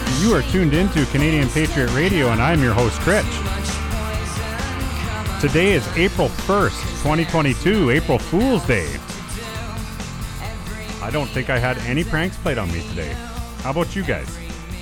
You are tuned into Canadian Patriot Radio, and I'm your host, Critch. Today is April 1st, 2022, April Fool's Day. I don't think I had any pranks played on me today. How about you guys?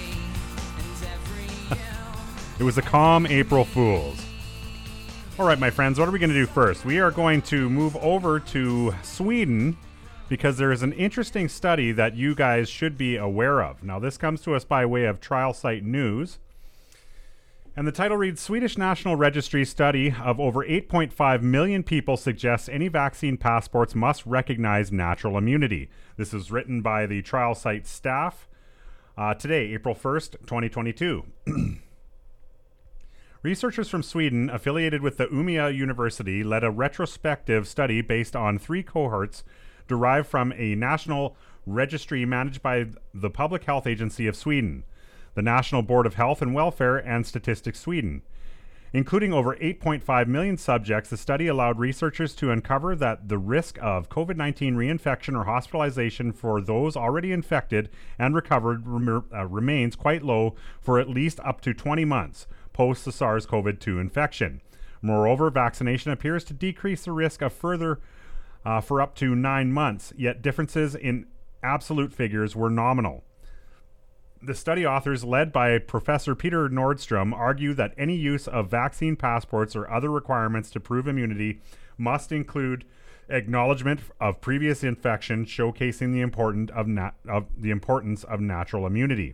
It was a calm April Fool's. All right, my friends, what are we going to do first? We are going to move over to Sweden because there is an interesting study that you guys should be aware of. Now, this comes to us by way of Trial Site News. And the title reads, Swedish National Registry study of over 8.5 million people suggests any vaccine passports must recognize natural immunity. This is written by the Trial Site staff today, April 1st, 2022. Researchers from Sweden, affiliated with the Umeå University, led a retrospective study based on 3 cohorts derived from a national registry managed by the Public Health Agency of Sweden, the National Board of Health and Welfare, and Statistics Sweden. Including over 8.5 million subjects, the study allowed researchers to uncover that the risk of COVID-19 reinfection or hospitalization for those already infected and recovered remains quite low for at least up to 20 months post the SARS-CoV-2 infection. Moreover, vaccination appears to decrease the risk of further for up to 9 months, yet differences in absolute figures were nominal. The study authors, led by Professor Peter Nordstrom, argue that any use of vaccine passports or other requirements to prove immunity must include acknowledgement of previous infection, showcasing the importance of natural immunity.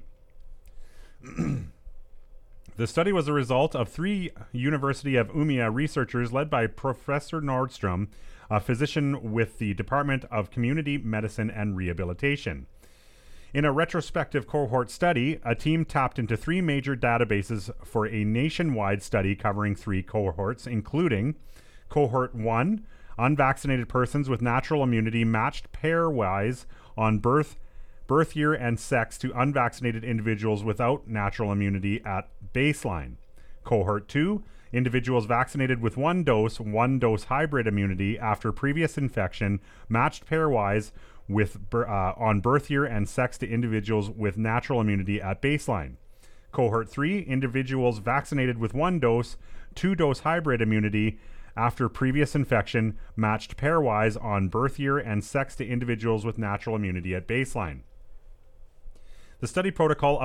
The study was a result of 3 University of Umeå researchers led by Professor Nordstrom, a physician with the Department of Community Medicine and Rehabilitation. In a retrospective cohort study, a team tapped into 3 major databases for a nationwide study covering 3 cohorts, including Cohort 1, unvaccinated persons with natural immunity matched pairwise on birth year and sex to unvaccinated individuals without natural immunity at baseline. Cohort 2, individuals vaccinated with one dose hybrid immunity after previous infection matched pairwise with on birth year and sex to individuals with natural immunity at baseline. Cohort 3, individuals vaccinated with one dose hybrid immunity after previous infection matched pairwise on birth year and sex to individuals with natural immunity at baseline. The study protocol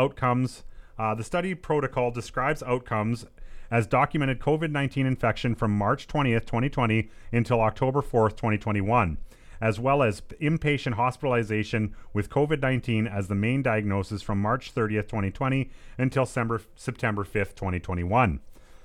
describes outcomes as documented COVID-19 infection from March 20th, 2020 until October 4th, 2021, as well as inpatient hospitalization with COVID-19 as the main diagnosis from March 30th, 2020 until September 5th, 2021.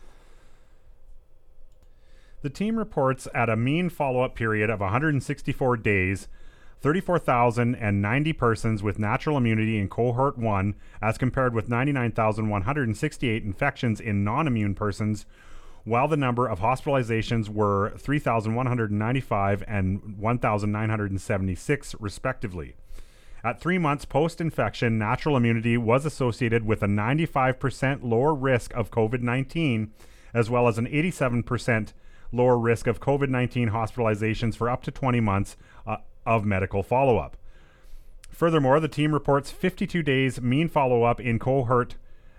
The team reports at a mean follow-up period of 164 days, 34,090 persons with natural immunity in Cohort 1 as compared with 99,168 infections in non-immune persons, while the number of hospitalizations were 3,195 and 1,976 respectively. At 3 months post-infection, natural immunity was associated with a 95% lower risk of COVID-19 as well as an 87% lower risk of COVID-19 hospitalizations for up to 20 months of medical follow-up. Furthermore, the team reports 52 days mean follow-up in cohort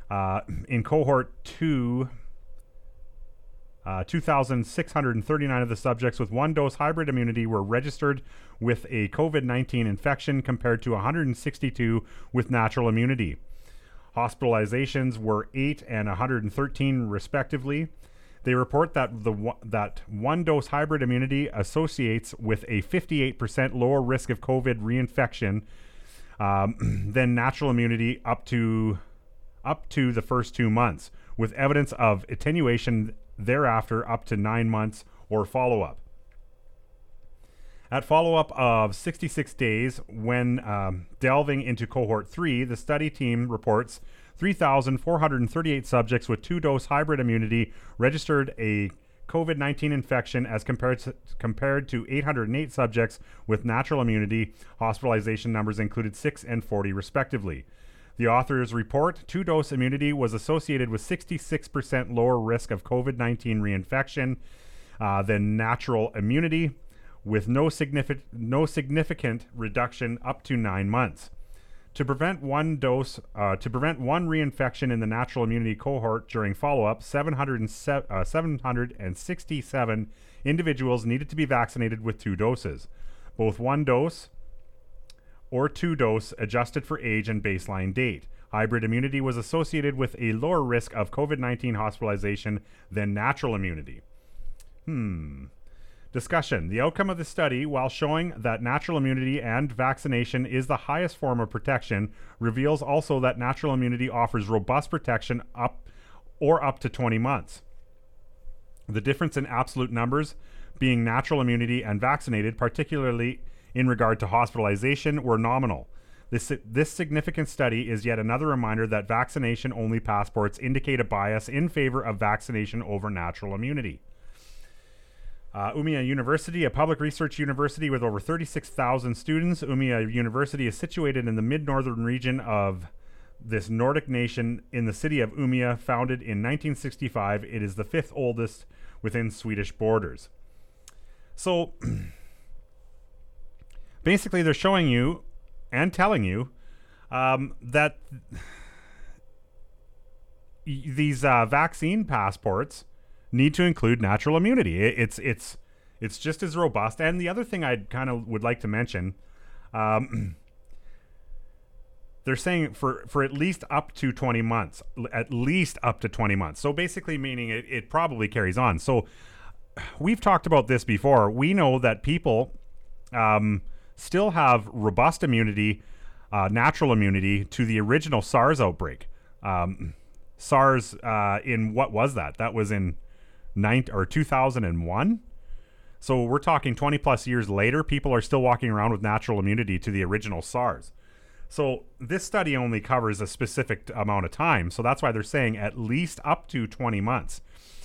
2. 2,639 of the subjects with one dose hybrid immunity were registered with a COVID-19 infection compared to 162 with natural immunity. Hospitalizations were 8 and 113 respectively. They report that that one-dose hybrid immunity associates with a 58% lower risk of COVID reinfection than natural immunity up to the first 2 months, with evidence of attenuation thereafter up to 9 months or follow-up. At follow-up of 66 days, when delving into Cohort 3, the study team reports 3,438 subjects with two-dose hybrid immunity registered a COVID-19 infection as compared to 808 subjects with natural immunity. Hospitalization numbers included 6 and 40 respectively. The authors report two-dose immunity was associated with 66% lower risk of COVID-19 reinfection than natural immunity, with no significant reduction up to 9 months. To prevent one reinfection in the natural immunity cohort during follow-up, 767 individuals needed to be vaccinated with 2 doses, both 1 dose or 2 dose adjusted for age and baseline date. Hybrid immunity was associated with a lower risk of COVID-19 hospitalization than natural immunity. Discussion. The outcome of the study, while showing that natural immunity and vaccination is the highest form of protection, reveals also that natural immunity offers robust protection up to 20 months. The difference in absolute numbers being natural immunity and vaccinated, particularly in regard to hospitalization, were nominal. This significant study is yet another reminder that vaccination-only passports indicate a bias in favor of vaccination over natural immunity. Umeå University, a public research university with over 36,000 students. Umeå University is situated in the mid-northern region of this Nordic nation in the city of Umeå, founded in 1965. It is the 5th oldest within Swedish borders. So, basically they're showing you and telling you that these vaccine passports need to include natural immunity. It's just as robust. And the other thing I kind of would like to mention, they're saying for at least up to 20 months, So basically meaning it probably carries on. So we've talked about this before. We know that people still have robust immunity, natural immunity to the original SARS outbreak. SARS in what was that? That was in 2001. So we're talking 20 plus years later, people are still walking around with natural immunity to the original SARS. So this study only covers a specific amount of time. So that's why they're saying at least up to 20 months.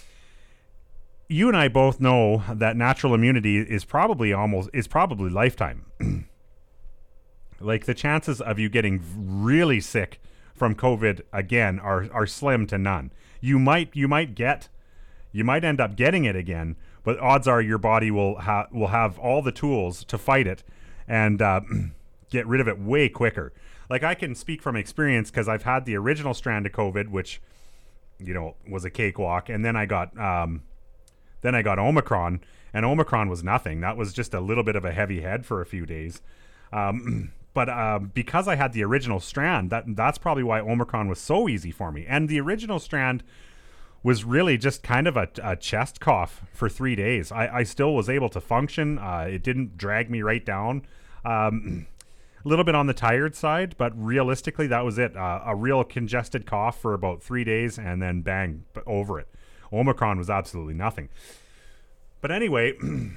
You and I both know that natural immunity is probably lifetime. Like the chances of you getting really sick from COVID again are slim to none. You might end up getting it again, but odds are your body will have all the tools to fight it and get rid of it way quicker. Like I can speak from experience because I've had the original strand of COVID, which was a cakewalk, and then I got Omicron, and Omicron was nothing. That was just a little bit of a heavy head for a few days. But because I had the original strand, that's probably why Omicron was so easy for me. And the original strand was really just kind of a chest cough for 3 days. I still was able to function. It didn't drag me right down. A little bit on the tired side, but realistically, that was it. A real congested cough for about 3 days, and then bang, over it. Omicron was absolutely nothing. But anyway,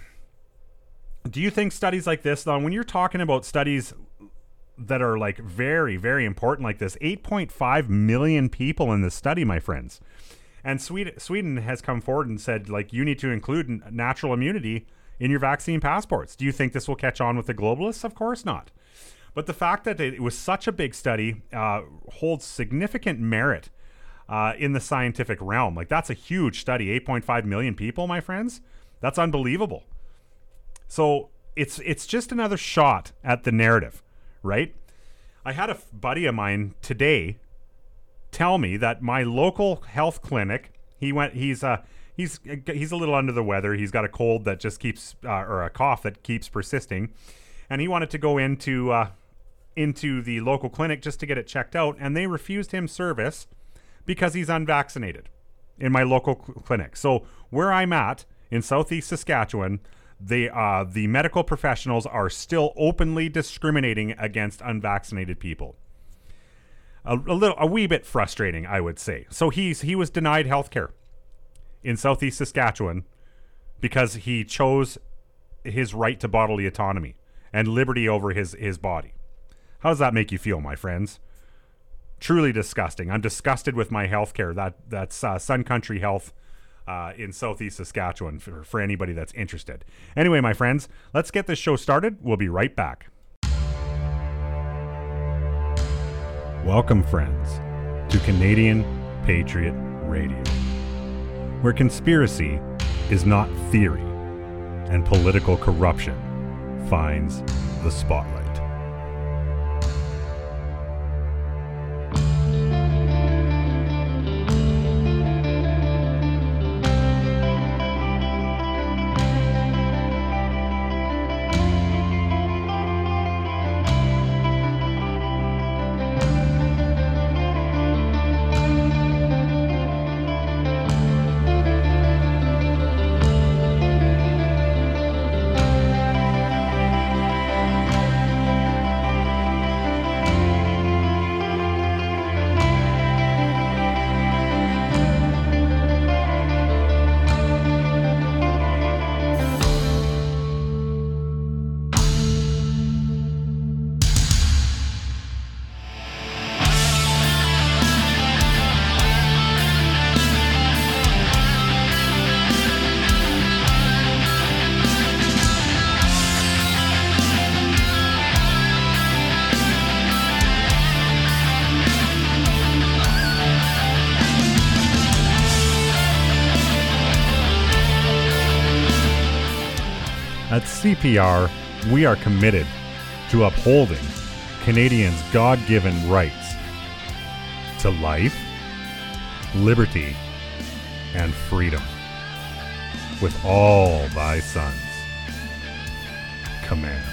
do you think studies like this, though, when you're talking about studies that are like very, very important like this, 8.5 million people in this study, my friends. And Sweden has come forward and said, like, you need to include natural immunity in your vaccine passports. Do you think this will catch on with the globalists? Of course not. But the fact that it was such a big study holds significant merit in the scientific realm. Like, that's a huge study. 8.5 million people, my friends. That's unbelievable. So it's just another shot at the narrative, right? I had a buddy of mine today tell me that my local health clinic, he's a little under the weather. He's got a cold that just keeps, or a cough that keeps persisting. And he wanted to go into the local clinic just to get it checked out. And they refused him service because he's unvaccinated in my local clinic. So where I'm at in Southeast Saskatchewan, the medical professionals are still openly discriminating against unvaccinated people. A wee bit frustrating, I would say. So he was denied health care in Southeast Saskatchewan because he chose his right to bodily autonomy and liberty over his body. How does that make you feel, my friends? Truly disgusting. I'm disgusted with my health care. That's Sun Country Health in Southeast Saskatchewan for anybody that's interested. Anyway, my friends, let's get this show started. We'll be right back. Welcome, friends, to Canadian Patriot Radio, where conspiracy is not theory and political corruption finds the spotlight. At CPR, we are committed to upholding Canadians' God-given rights to life, liberty, and freedom. With all thy sons, command.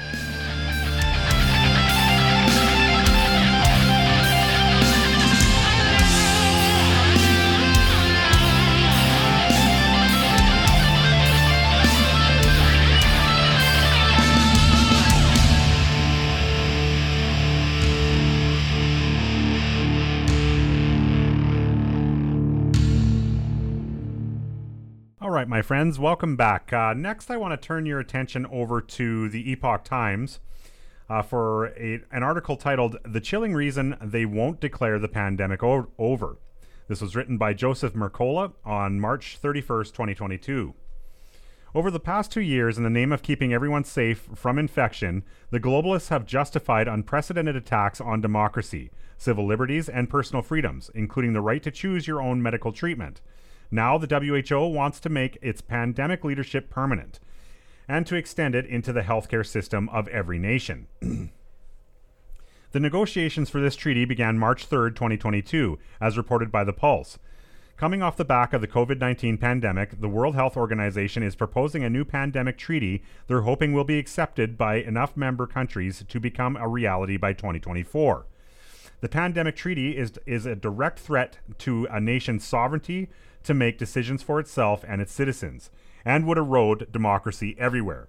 All right, my friends, welcome back. Next, I want to turn your attention over to the Epoch Times for an article titled "The Chilling Reason They Won't Declare the Pandemic Over." This was written by Joseph Mercola on March 31st, 2022. Over the past 2 years, in the name of keeping everyone safe from infection, the globalists have justified unprecedented attacks on democracy, civil liberties, and personal freedoms, including the right to choose your own medical treatment. Now the WHO wants to make its pandemic leadership permanent and to extend it into the healthcare system of every nation. The negotiations for this treaty began March 3rd, 2022, as reported by The Pulse. Coming off the back of the COVID-19 pandemic, the World Health Organization is proposing a new pandemic treaty they're hoping will be accepted by enough member countries to become a reality by 2024. The pandemic treaty is a direct threat to a nation's sovereignty to make decisions for itself and its citizens, and would erode democracy everywhere.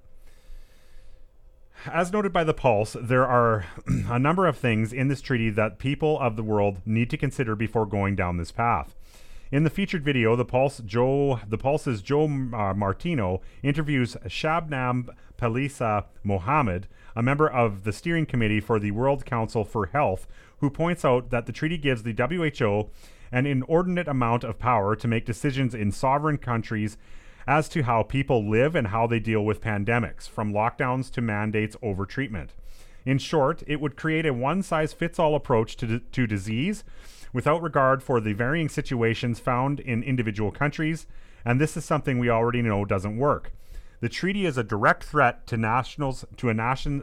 As noted by The Pulse, there are a number of things in this treaty that people of the world need to consider before going down this path. In the featured video, The Pulse's Joe Martino interviews Shabnam Palisa Mohammed, a member of the steering committee for the World Council for Health, who points out that the treaty gives the WHO an inordinate amount of power to make decisions in sovereign countries as to how people live and how they deal with pandemics, from lockdowns to mandates over treatment. In short, it would create a one-size-fits-all approach to disease without regard for the varying situations found in individual countries, and this is something we already know doesn't work. The treaty is a direct threat to a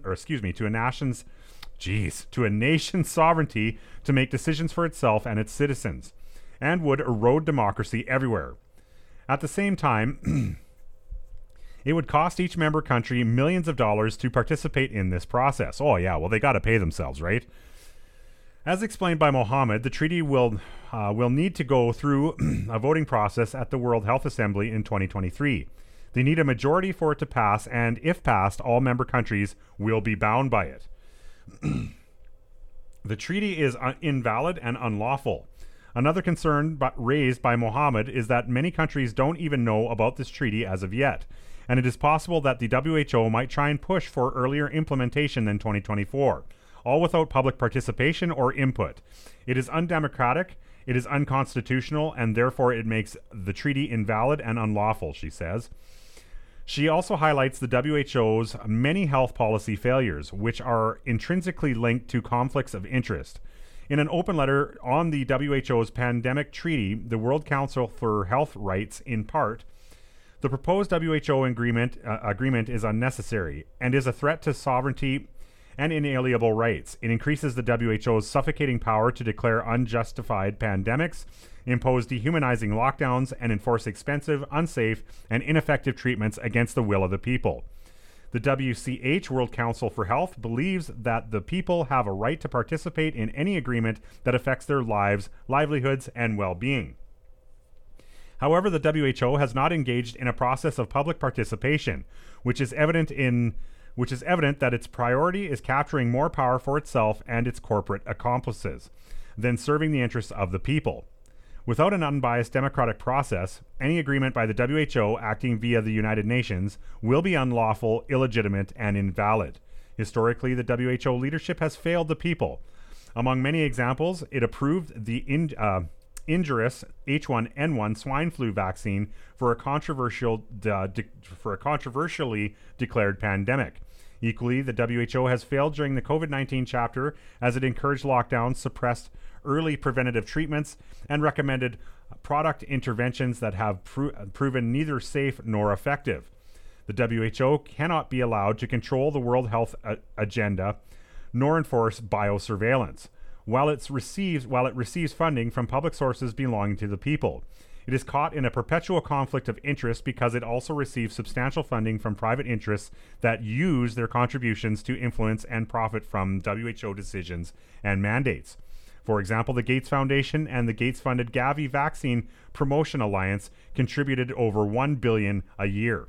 nation's sovereignty to make decisions for itself and its citizens, and would erode democracy everywhere. At the same time, it would cost each member country millions of dollars to participate in this process. Oh yeah, well they got to pay themselves, right? As explained by Mohammed, the treaty will need to go through a voting process at the World Health Assembly in 2023. They need a majority for it to pass, and if passed, all member countries will be bound by it. The treaty is invalid and unlawful. Another concern raised by Mohammed is that many countries don't even know about this treaty as of yet, and it is possible that the WHO might try and push for earlier implementation than 2024, all without public participation or input. It is undemocratic, it is unconstitutional, and therefore it makes the treaty invalid and unlawful, she says. She also highlights the WHO's many health policy failures, which are intrinsically linked to conflicts of interest. In an open letter on the WHO's pandemic treaty, the World Council for Health writes, in part, the proposed WHO agreement is unnecessary and is a threat to sovereignty and inalienable rights. It increases the WHO's suffocating power to declare unjustified pandemics, impose dehumanizing lockdowns, and enforce expensive, unsafe, and ineffective treatments against the will of the people. The WCH, World Council for Health, believes that the people have a right to participate in any agreement that affects their lives, livelihoods, and well-being. However, the WHO has not engaged in a process of public participation, which is evident that its priority is capturing more power for itself and its corporate accomplices than serving the interests of the people. Without an unbiased democratic process, any agreement by the WHO acting via the United Nations will be unlawful, illegitimate, and invalid. Historically, the WHO leadership has failed the people. Among many examples, it approved the injurious H1N1 swine flu vaccine for a controversially declared pandemic. Equally, the WHO has failed during the COVID-19 chapter as it encouraged lockdowns, suppressed early preventative treatments, and recommended product interventions that have proven neither safe nor effective. The WHO cannot be allowed to control the World Health Agenda nor enforce biosurveillance, while it receives funding from public sources belonging to the people. It is caught in a perpetual conflict of interest because it also receives substantial funding from private interests that use their contributions to influence and profit from WHO decisions and mandates. For example, the Gates Foundation and the Gates-funded Gavi Vaccine Promotion Alliance contributed over $1 billion a year.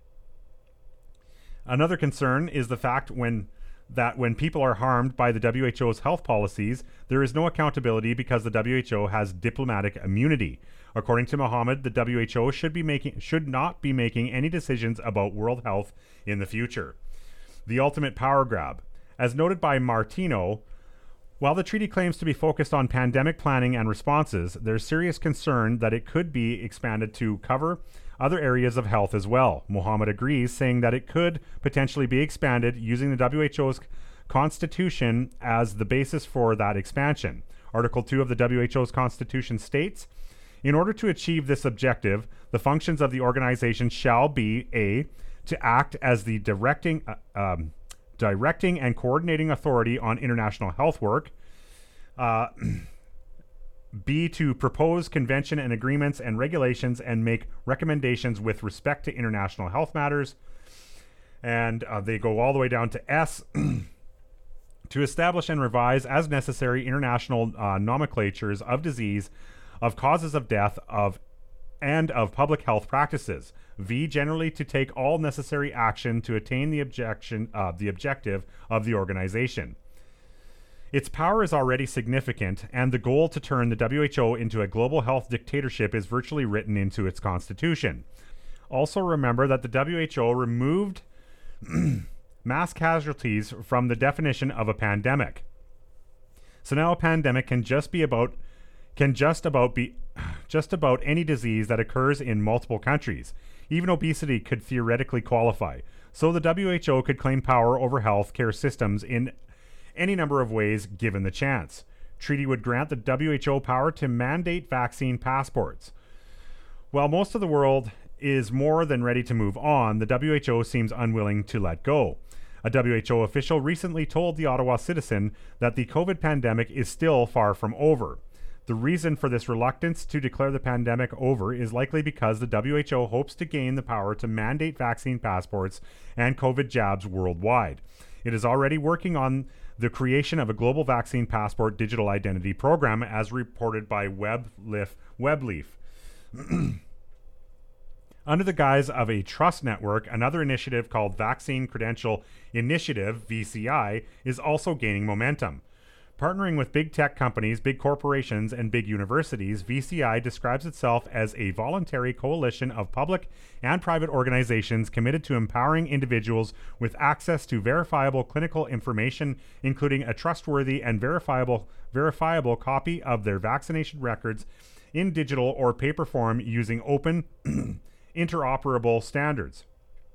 Another concern is the fact that when people are harmed by the WHO's health policies, there is no accountability because the WHO has diplomatic immunity. According to Mohammed, the WHO should not be making any decisions about world health in the future. The ultimate power grab. As noted by Martino, while the treaty claims to be focused on pandemic planning and responses, there's serious concern that it could be expanded to cover other areas of health as well. Mohammed agrees, saying that it could potentially be expanded using the WHO's constitution as the basis for that expansion. Article 2 of the WHO's constitution states, in order to achieve this objective, the functions of the organization shall be A, to act as the directing and coordinating authority on international health work, B, to propose convention and agreements and regulations and make recommendations with respect to international health matters. And they go all the way down to S, to establish and revise as necessary international nomenclatures of disease, of causes of death, and of public health practices. V, generally to take all necessary action to attain the objective of the organization. Its power is already significant, and the goal to turn the WHO into a global health dictatorship is virtually written into its constitution. Also remember that the WHO removed mass casualties from the definition of a pandemic. So now a pandemic can just about any disease that occurs in multiple countries. Even obesity could theoretically qualify. So the WHO could claim power over health care systems in any number of ways given the chance. Treaty would grant the WHO power to mandate vaccine passports. While most of the world is more than ready to move on, the WHO seems unwilling to let go. A WHO official recently told the Ottawa Citizen that the COVID pandemic is still far from over. The reason for this reluctance to declare the pandemic over is likely because the WHO hopes to gain the power to mandate vaccine passports and COVID jabs worldwide. It is already working on the creation of a global vaccine passport digital identity program, as reported by WebLeaf. Under the guise of a trust network, another initiative called Vaccine Credential Initiative, VCI, is also gaining momentum. Partnering with big tech companies, big corporations, and big universities, VCI describes itself as a voluntary coalition of public and private organizations committed to empowering individuals with access to verifiable clinical information, including a trustworthy and verifiable copy of their vaccination records in digital or paper form using open, interoperable standards.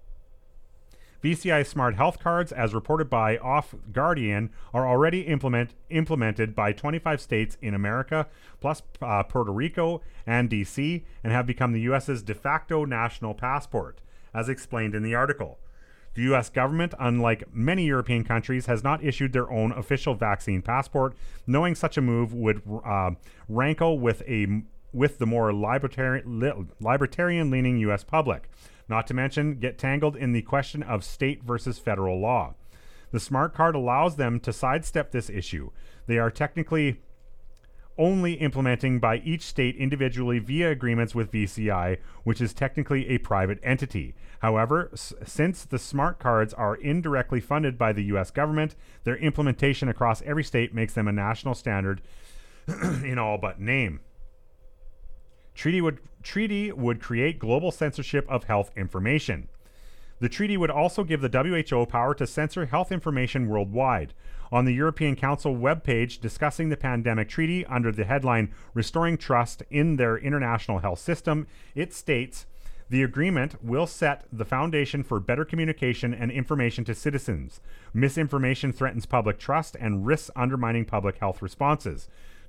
VCI Smart Health Cards, as reported by Off Guardian, are already implemented by 25 states in America, plus Puerto Rico and DC, and have become the U.S.'s de facto national passport, as explained in the article. The U.S. government, unlike many European countries, has not issued their own official vaccine passport, knowing such a move would rankle with the more libertarian-leaning U.S. public. Not to mention, get tangled in the question of state versus federal law. The smart card allows them to sidestep this issue. They are technically only implementing by each state individually via agreements with VCI, which is technically a private entity. However, since the smart cards are indirectly funded by the U.S. government, their implementation across every state makes them a national standard in all but name. Treaty would create global censorship of health information. The treaty would also give the WHO power to censor health information worldwide. On the European Council webpage discussing the pandemic treaty under the headline Restoring Trust in Their International Health System, it states, the agreement will set the foundation for better communication and information to citizens. Misinformation threatens public trust and risks undermining public health responses.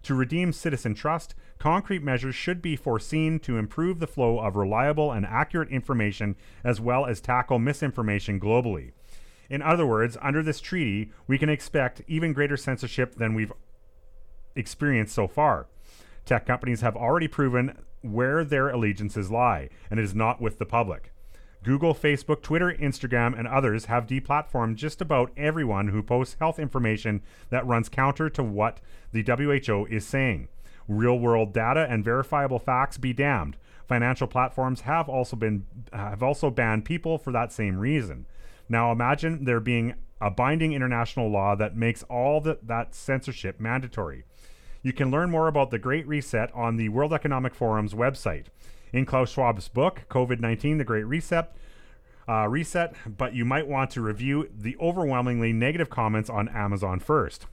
To redeem citizen trust, concrete measures should be foreseen to improve the flow of reliable and accurate information as well as tackle misinformation globally. In other words, under this treaty, we can expect even greater censorship than we've experienced so far. Tech companies have already proven where their allegiances lie, and it is not with the public. Google, Facebook, Twitter, Instagram, and others have deplatformed just about everyone who posts health information that runs counter to what the WHO is saying. Real-world data and verifiable facts be damned. Financial platforms have also banned people for that same reason. Now imagine there being a binding international law that makes all that censorship mandatory. You can learn more about the Great Reset on the World Economic Forum's website. In Klaus Schwab's book, COVID-19, The Great Reset, but you might want to review the overwhelmingly negative comments on Amazon first.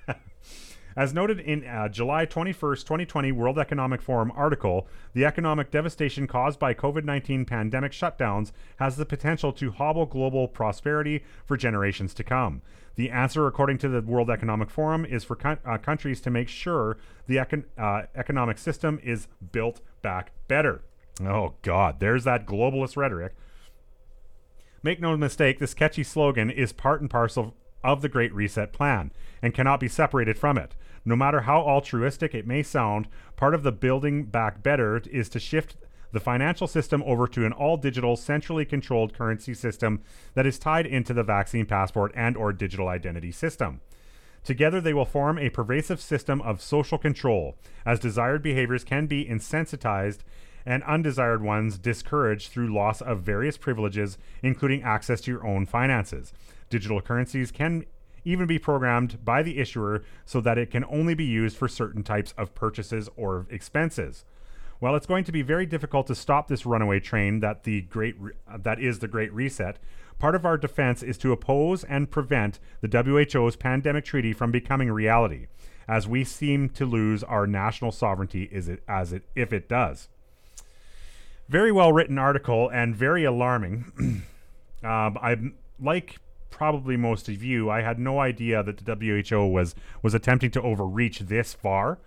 As noted in July 21st, 2020 World Economic Forum article, the economic devastation caused by COVID-19 pandemic shutdowns has the potential to hobble global prosperity for generations to come. The answer, according to the World Economic Forum, is for countries to make sure the economic system is built back better. Oh, God, there's that globalist rhetoric. Make no mistake, this catchy slogan is part and parcel of the Great Reset plan and cannot be separated from it. No matter how altruistic it may sound, part of the building back better is to shift the financial system over to an all-digital, centrally controlled currency system that is tied into the vaccine passport and or digital identity system. Together, they will form a pervasive system of social control, as desired behaviors can be insensitized and undesired ones discouraged through loss of various privileges, including access to your own finances. Digital currencies can even be programmed by the issuer so that it can only be used for certain types of purchases or expenses. While it's going to be very difficult to stop this runaway train that is the Great Reset, part of our defense is to oppose and prevent the WHO's pandemic treaty from becoming reality, as we seem to lose our national sovereignty if it does. Very well written article and very alarming. Like probably most of you, I had no idea that the WHO was attempting to overreach this far.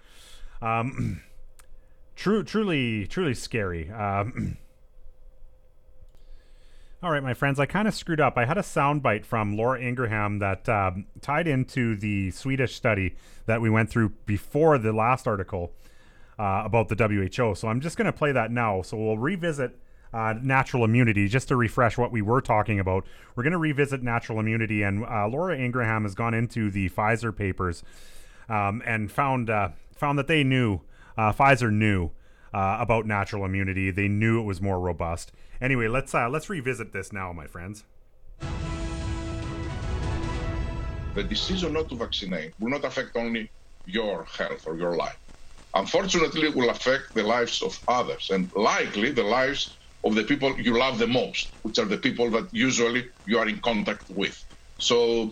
Truly scary. All right, my friends, I kind of screwed up. I had a soundbite from Laura Ingraham that tied into the Swedish study that we went through before the last article about the WHO. So I'm just going to play that now. So we'll revisit natural immunity just to refresh what we were talking about. We're going to revisit natural immunity, and Laura Ingraham has gone into the Pfizer papers and found that they knew, Pfizer knew about natural immunity. They knew it was more robust. Anyway, let's revisit this now, my friends. The decision not to vaccinate will not affect only your health or your life. Unfortunately, it will affect the lives of others, and likely the lives of the people you love the most, which are the people that usually you are in contact with. So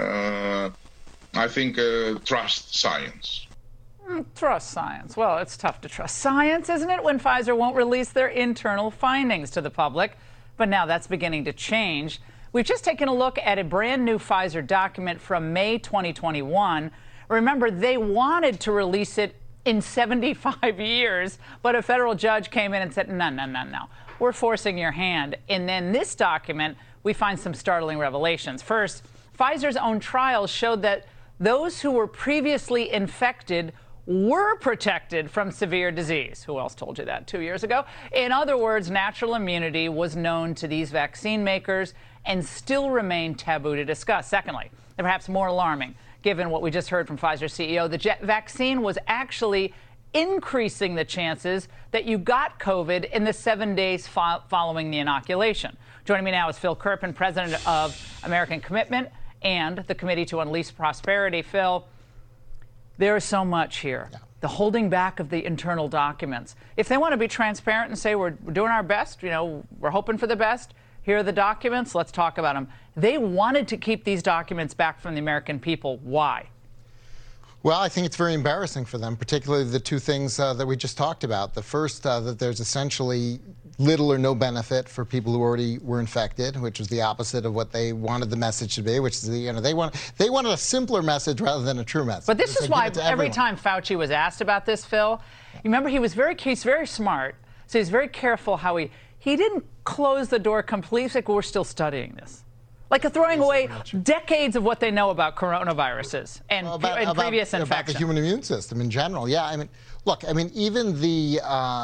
I think trust science. Trust science. Well, it's tough to trust science, isn't it, when Pfizer won't release their internal findings to the public? But now that's beginning to change. We've just taken a look at a brand new Pfizer document from May 2021. Remember, they wanted to release it in 75 years, but a federal judge came in and said, no. We're forcing your hand. And then this document, we find some startling revelations. First, Pfizer's own trials showed that those who were previously infected were protected from severe disease. Who else told you that 2 years ago? In other words, natural immunity was known to these vaccine makers and still remained taboo to discuss. Secondly, and perhaps more alarming, given what we just heard from Pfizer CEO, the vaccine was actually increasing the chances that you got COVID in the 7 days following the inoculation. Joining me now is Phil Kerpen, president of American Commitment and the Committee to Unleash Prosperity. Phil, there is so much here. Yeah. The holding back of the internal documents. If they want to be transparent and say we're doing our best, we're hoping for the best, here are the documents, let's talk about them. They wanted to keep these documents back from the American people. Why? Well, I think it's very embarrassing for them, particularly the two things that we just talked about. The first, that there's essentially little or no benefit for people who already were infected, which was the opposite of what they wanted the message to be, which is they wanted a simpler message rather than a true message. But this is why every time Fauci was asked about this, Phil, you remember he's very smart, so he's very careful how he didn't close the door completely. He's like, well, we're still studying this. Like throwing away decades of what they know about coronaviruses and previous infections. About the human immune system in general. Yeah, I mean, look, I mean, even the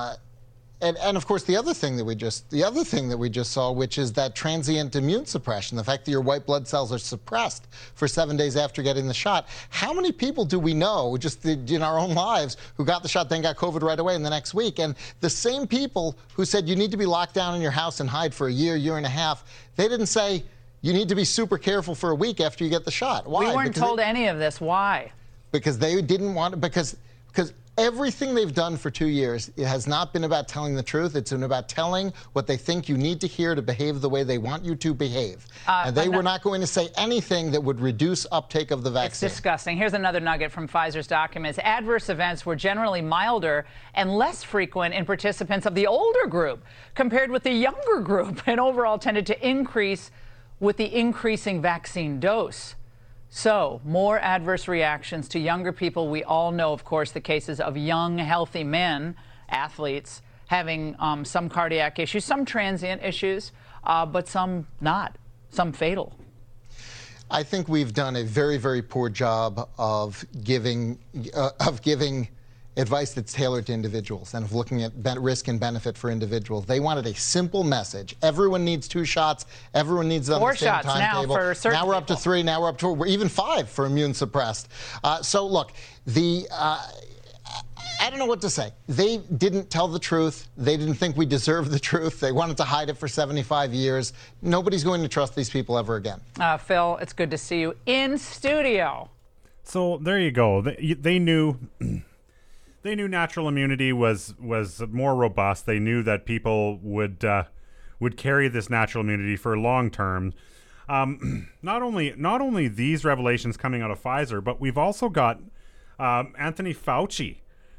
and of course the other thing that we just saw, which is that transient immune suppression, the fact that your white blood cells are suppressed for 7 days after getting the shot. How many people do we know just in our own lives who got the shot then got COVID right away in the next week? And the same people who said you need to be locked down in your house and hide for a year and a half, they didn't say you need to be super careful for a week after you get the shot. Why? We weren't told any of this. Why? Because they didn't want to, because everything they've done for 2 years, it has not been about telling the truth. It's been about telling what they think you need to hear to behave the way they want you to behave. And they were not going to say anything that would reduce uptake of the vaccine. It's disgusting. Here's another nugget from Pfizer's documents. Adverse events were generally milder and less frequent in participants of the older group compared with the younger group, and overall tended to increase with the increasing vaccine dose. So, more adverse reactions to younger people. We all know, of course, the cases of young, healthy men, athletes, having some cardiac issues, some transient issues, but some not, some fatal. I think we've done a very, very poor job of giving advice that's tailored to individuals and of looking at risk and benefit for individuals. They wanted a simple message. Everyone needs 2 shots. Everyone needs it on the same timetable. Now we're up to 3. Now we're up to even 5 for immune suppressed. So look, I don't know what to say. They didn't tell the truth. They didn't think we deserved the truth. They wanted to hide it for 75 years. Nobody's going to trust these people ever again. Phil, it's good to see you in studio. So there you go. They knew. They knew natural immunity was more robust. They knew that people would carry this natural immunity for long term. Not only these revelations coming out of Pfizer, but we've also got Anthony Fauci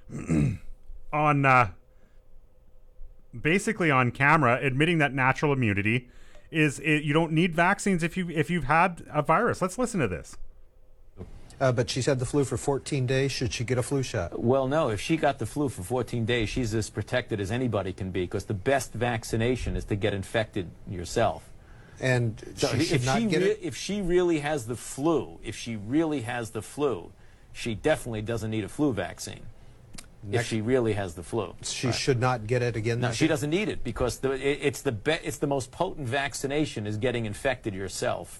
on basically on camera admitting that natural immunity you don't need vaccines if you've had a virus. Let's listen to this. But she's had the flu for 14 days. Should she get a flu shot? Well, no. If she got the flu for 14 days, she's as protected as anybody can be, because the best vaccination is to get infected yourself. And so she should not get it? If she really has the flu, she definitely doesn't need a flu vaccine. If she really has the flu, she should not get it again. No, she doesn't need it, because it's the most potent vaccination is getting infected yourself.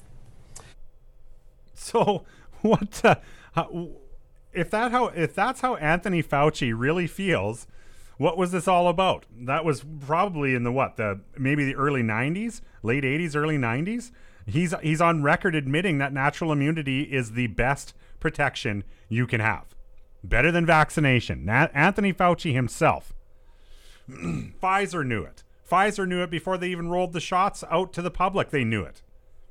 So. What if that's how Anthony Fauci really feels? What was this all about? That was probably in maybe the early 90s, late 80s, early 90s. He's on record admitting that natural immunity is the best protection you can have, better than vaccination. Anthony Fauci himself. Pfizer knew it. Pfizer knew it before they even rolled the shots out to the public. They knew it.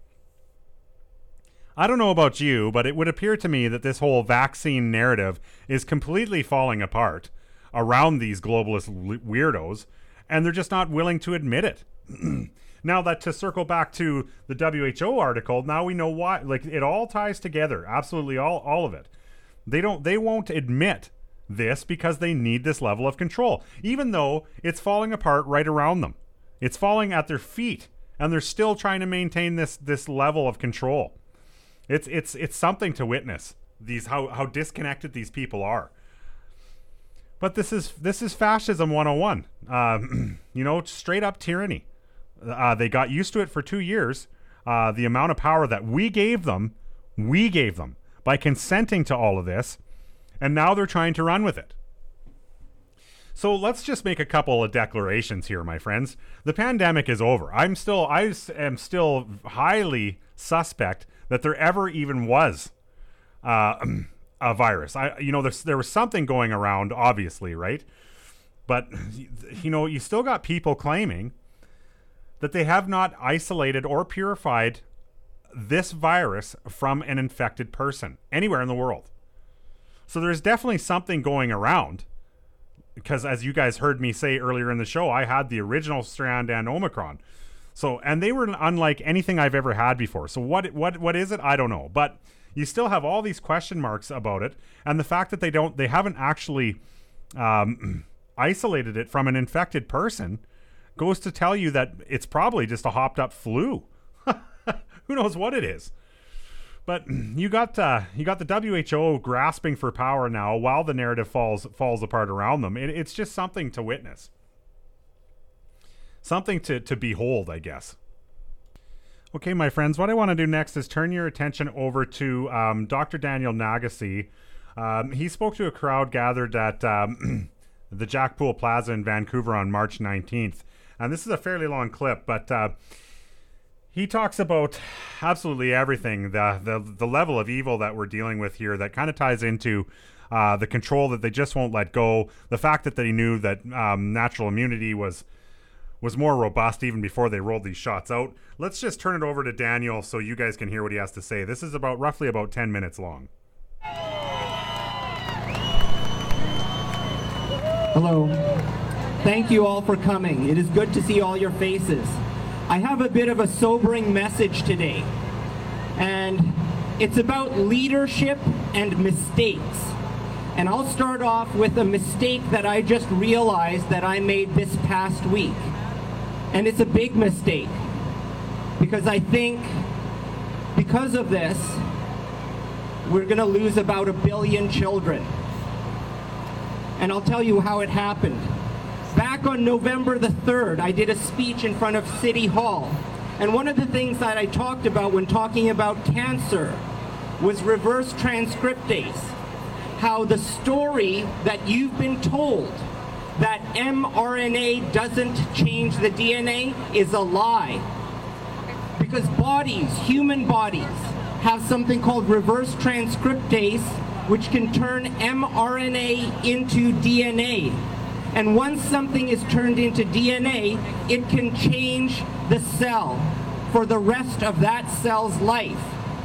I don't know about you, but it would appear to me that this whole vaccine narrative is completely falling apart around these globalist weirdos, and they're just not willing to admit it. Now, that to circle back to the WHO article, now we know why. Like, it all ties together, absolutely all of it. They won't admit this because they need this level of control, even though it's falling apart right around them. It's falling at their feet, and they're still trying to maintain this level of control. It's something to witness, how disconnected these people are. But this is fascism 101. Straight up tyranny. They got used to it for 2 years. The amount of power that we gave them by consenting to all of this, and now they're trying to run with it. So let's just make a couple of declarations here, my friends. The pandemic is over. I am still highly suspect that there ever even was a virus. There was something going around, obviously, right? But you still got people claiming that they have not isolated or purified this virus from an infected person anywhere in the world. So there's definitely something going around. because as you guys heard me say earlier in the show, I had the original strand and Omicron. So, and they were unlike anything I've ever had before. So what is it? I don't know. But you still have all these question marks about it, and the fact that they haven't actually isolated it from an infected person goes to tell you that it's probably just a hopped up flu. Who knows what it is? But you got the WHO grasping for power now while the narrative falls apart around them. It's just something to witness. Something to behold, I guess. Okay, my friends, what I want to do next is turn your attention over to Dr. Daniel Nagase. He spoke to a crowd gathered at the Jack Pool Plaza in Vancouver on March 19th. And this is a fairly long clip, but he talks about absolutely everything, the level of evil that we're dealing with here that kind of ties into the control that they just won't let go, the fact that they knew that natural immunity was more robust even before they rolled these shots out. Let's just turn it over to Daniel so you guys can hear what he has to say. This is roughly about 10 minutes long. Hello. Thank you all for coming. It is good to see all your faces. I have a bit of a sobering message today, and it's about leadership and mistakes. And I'll start off with a mistake that I just realized that I made this past week. And it's a big mistake, because I think because of this, we're going to lose about 1 billion children. And I'll tell you how it happened. Back on November the 3rd, I did a speech in front of City Hall. And one of the things that I talked about when talking about cancer was reverse transcriptase. How the story that you've been told that mRNA doesn't change the DNA is a lie. Because human bodies, have something called reverse transcriptase, which can turn mRNA into DNA. And once something is turned into DNA, it can change the cell for the rest of that cell's life.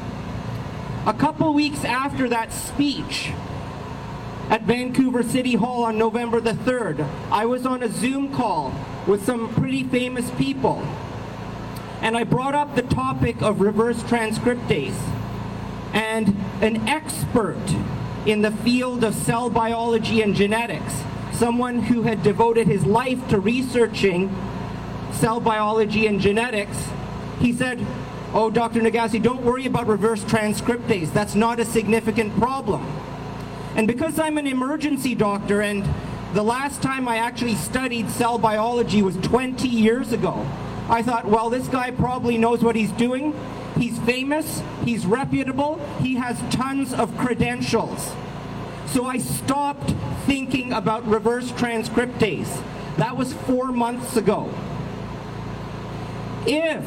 A couple weeks after that speech at Vancouver City Hall on November the 3rd, I was on a Zoom call with some pretty famous people. And I brought up the topic of reverse transcriptase. And an expert in the field of cell biology and genetics, someone who had devoted his life to researching cell biology and genetics, he said, "Oh, Dr. Nagase, don't worry about reverse transcriptase. That's not a significant problem." And because I'm an emergency doctor, and the last time I actually studied cell biology was 20 years ago, I thought, well, this guy probably knows what he's doing. He's famous, he's reputable, he has tons of credentials. So I stopped thinking about reverse transcriptase. That was 4 months ago. If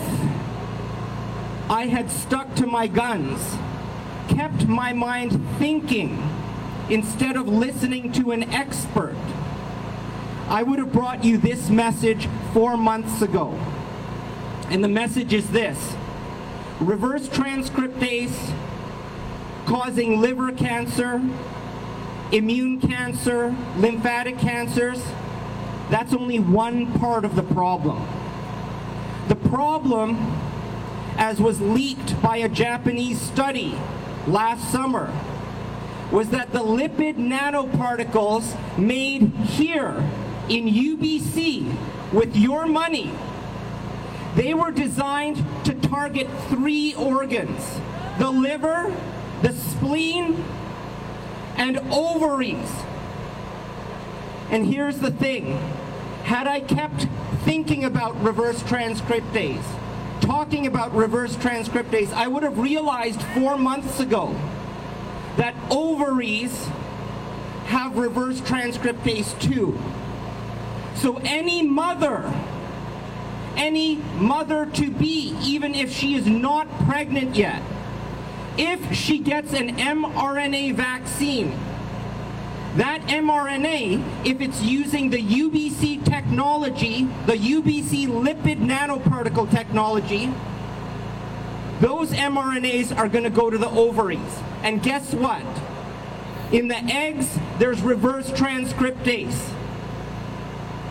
I had stuck to my guns, kept my mind thinking instead of listening to an expert, I would have brought you this message 4 months ago. And the message is this: reverse transcriptase causing liver cancer, immune cancer, lymphatic cancers, that's only one part of the problem. The problem, as was leaked by a Japanese study last summer, was that the lipid nanoparticles made here in UBC with your money, they were designed to target 3 organs: the liver, the spleen, and ovaries. And here's the thing. Had I kept thinking about reverse transcriptase, talking about reverse transcriptase, I would have realized 4 months ago that ovaries have reverse transcriptase too. So any mother-to-be, even if she is not pregnant yet, if she gets an mRNA vaccine, that mRNA, if it's using the UBC technology, the UBC lipid nanoparticle technology, those mRNAs are going to go to the ovaries. And guess what? In the eggs, there's reverse transcriptase.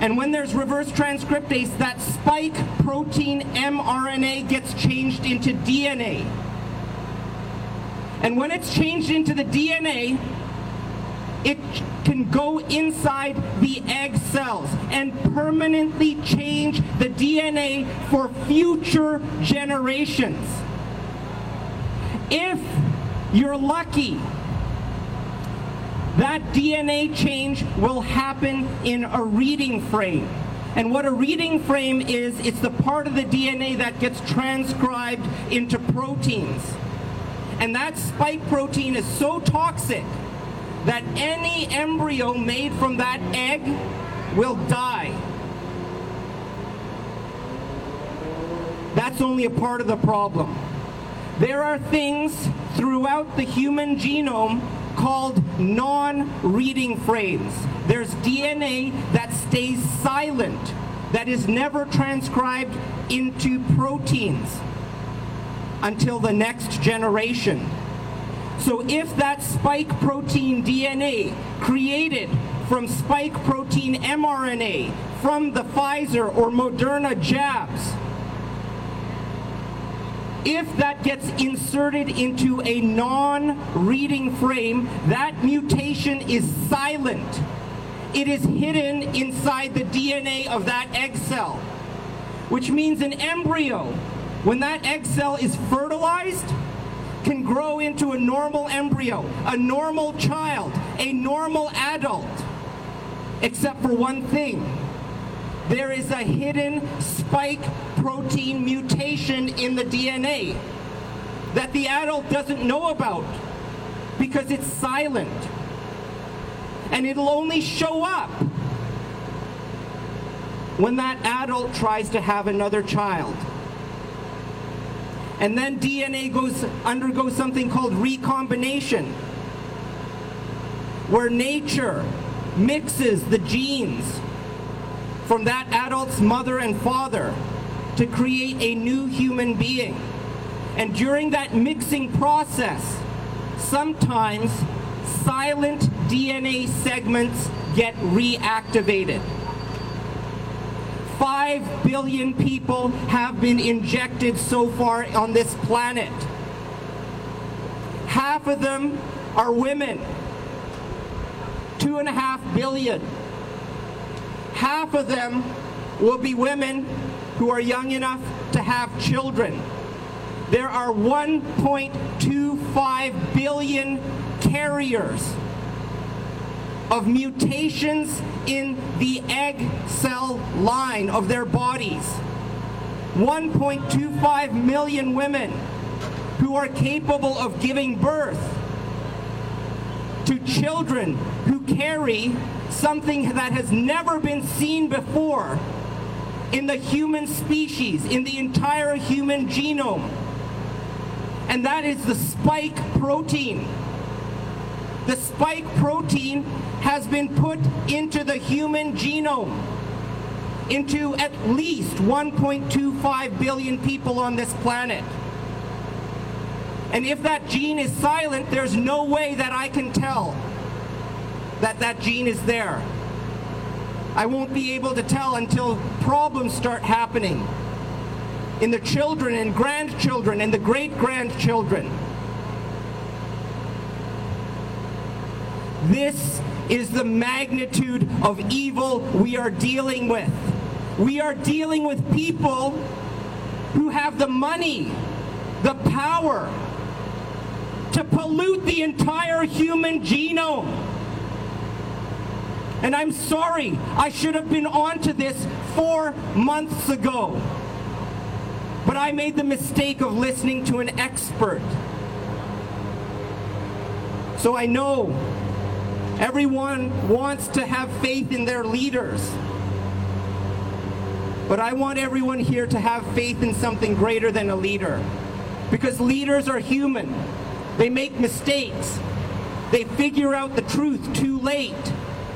And when there's reverse transcriptase, that spike protein mRNA gets changed into DNA. And when it's changed into the DNA, it can go inside the egg cells and permanently change the DNA for future generations. If you're lucky, that DNA change will happen in a reading frame. And what a reading frame is, it's the part of the DNA that gets transcribed into proteins. And that spike protein is so toxic that any embryo made from that egg will die. That's only a part of the problem. There are things throughout the human genome called non-reading frames. There's DNA that stays silent, that is never transcribed into proteins until the next generation. So if that spike protein DNA created from spike protein mRNA from the Pfizer or Moderna jabs, if that gets inserted into a non-reading frame, that mutation is silent. It is hidden inside the DNA of that egg cell, which means an embryo, when that egg cell is fertilized, can grow into a normal embryo, a normal child, a normal adult, except for one thing. There is a hidden spike protein mutation in the DNA that the adult doesn't know about because it's silent. And it'll only show up when that adult tries to have another child. And then DNA undergoes something called recombination, where nature mixes the genes from that adult's mother and father to create a new human being. And during that mixing process, sometimes silent DNA segments get reactivated. 5 billion people have been injected so far on this planet. Half of them are women. 2.5 billion. Half of them will be women who are young enough to have children. There are 1.25 billion carriers of mutations in the egg cell line of their bodies. 1.25 million women who are capable of giving birth to children who carry something that has never been seen before in the human species, in the entire human genome. And that is the spike protein. The spike protein has been put into the human genome, into at least 1.25 billion people on this planet. And if that gene is silent, there's no way that I can tell that that gene is there. I won't be able to tell until problems start happening in the children and grandchildren and the great-grandchildren. This is the magnitude of evil we are dealing with. We are dealing with people who have the money, the power to pollute the entire human genome. And I'm sorry, I should have been onto this 4 months ago. But I made the mistake of listening to an expert. So I know everyone wants to have faith in their leaders. But I want everyone here to have faith in something greater than a leader. Because leaders are human. They make mistakes. They figure out the truth too late.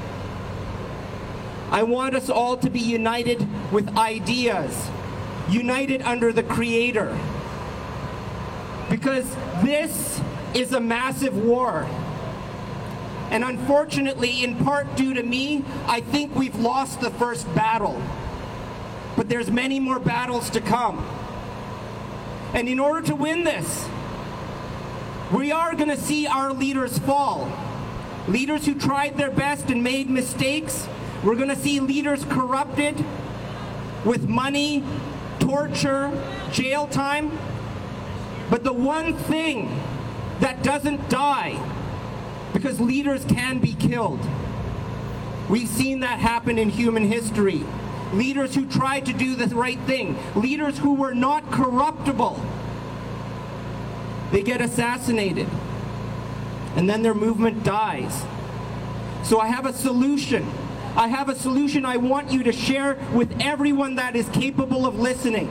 I want us all to be united with ideas, united under the Creator. Because this is a massive war. And unfortunately, in part due to me, I think we've lost the first battle. But there's many more battles to come. And in order to win this, we are going to see our leaders fall. Leaders who tried their best and made mistakes. We're going to see leaders corrupted with money, torture, jail time. But the one thing that doesn't die, because leaders can be killed. We've seen that happen in human history. Leaders who tried to do the right thing, leaders who were not corruptible, they get assassinated, and then their movement dies. So I have a solution. I have a solution I want you to share with everyone that is capable of listening.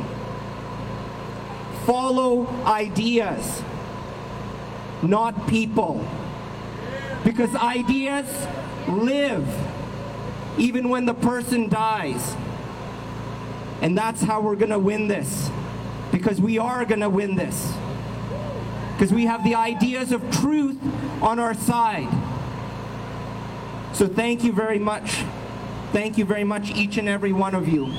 Follow ideas, not people. Because ideas live even when the person dies. And that's how we're going to win this. Because we are going to win this. Because we have the ideas of truth on our side. So thank you very much. Thank you very much, each and every one of you.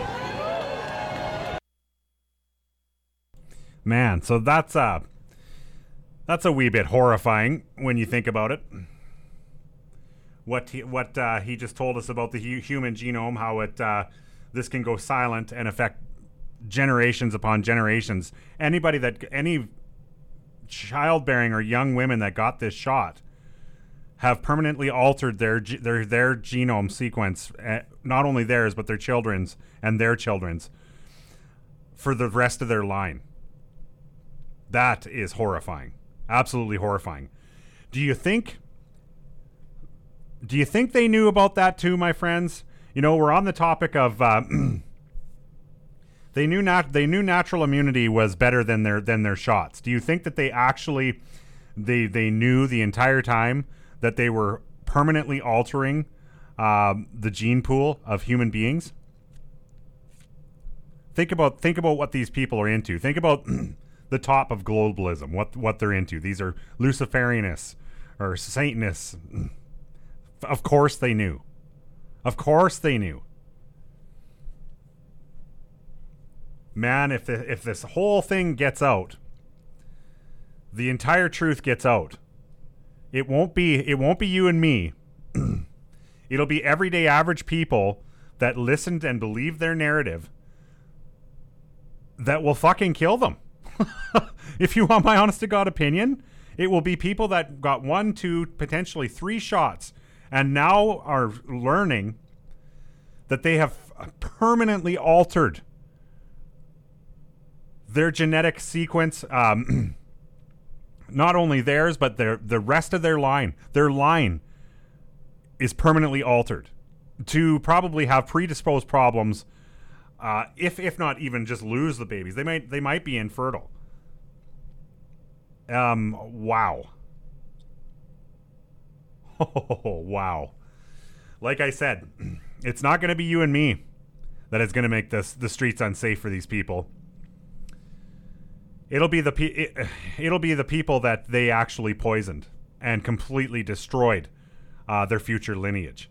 Man, so that's a wee bit horrifying when you think about it. What he just told us about the human genome, how this can go silent and affect generations upon generations. Any childbearing or young women that got this shot have permanently altered their genome sequence, not only theirs but their children's and their children's, for the rest of their line. That is horrifying. Absolutely horrifying. Do you think they knew about that too, my friends? You know, we're on the topic of they knew natural immunity was better than their shots. Do you think that they actually they knew the entire time that they were permanently altering the gene pool of human beings? Think about what these people are into. Think about the top of globalism, what they're into. These are Luciferianists or Satanists. Of course they knew. Of course they knew. Man, if this whole thing gets out, the entire truth gets out, it won't be you and me. It'll be everyday average people that listened and believed their narrative that will fucking kill them. If you want my honest to God opinion, it will be people that got 1, 2, potentially 3 shots and now are learning that they have permanently altered their genetic sequence, not only theirs, but the rest of their line. Their line is permanently altered to probably have predisposed problems, if not even just lose the babies. They might be infertile. Wow. Oh, wow. Like I said, it's not going to be you and me that is going to make the streets unsafe for these people. It'll be the people that they actually poisoned and completely destroyed their future lineage.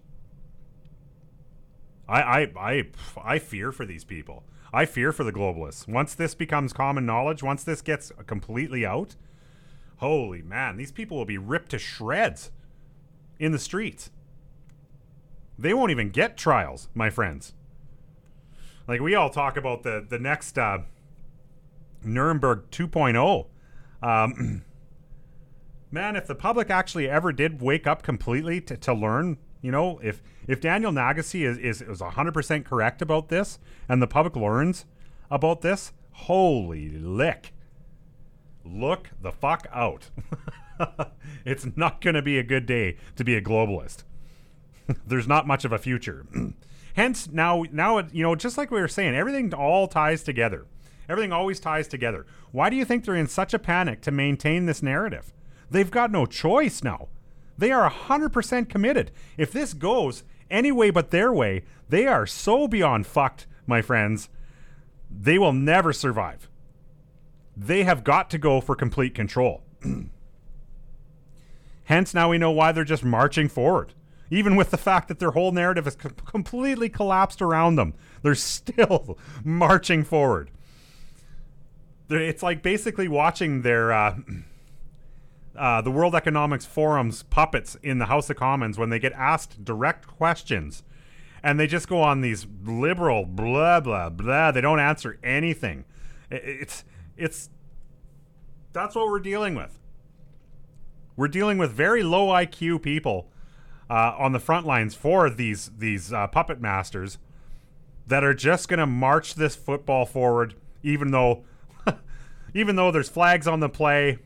I fear for these people. I fear for the globalists. Once this becomes common knowledge, once this gets completely out, holy man, these people will be ripped to shreds in the streets. They won't even get trials, my friends. Like, we all talk about the next Nuremberg 2.0. Man, if the public actually ever did wake up completely to learn, you know, if Daniel Nagase is 100% correct about this and the public learns about this, holy lick. Look the fuck out. It's not going to be a good day to be a globalist. There's not much of a future. Hence, now, you know, just like we were saying, everything all ties together. Everything always ties together. Why do you think they're in such a panic to maintain this narrative? They've got no choice now. They are 100% committed. If this goes any way but their way, they are so beyond fucked, my friends. They will never survive. They have got to go for complete control. Hence, now we know why they're just marching forward. Even with the fact that their whole narrative has completely collapsed around them, they're still marching forward. It's like basically watching their the World Economics Forum's puppets in the House of Commons when they get asked direct questions, and they just go on these liberal blah blah blah. They don't answer anything. It's that's what we're dealing with. We're dealing with very low IQ people on the front lines for these puppet masters that are just going to march this football forward, even though there's flags on the play.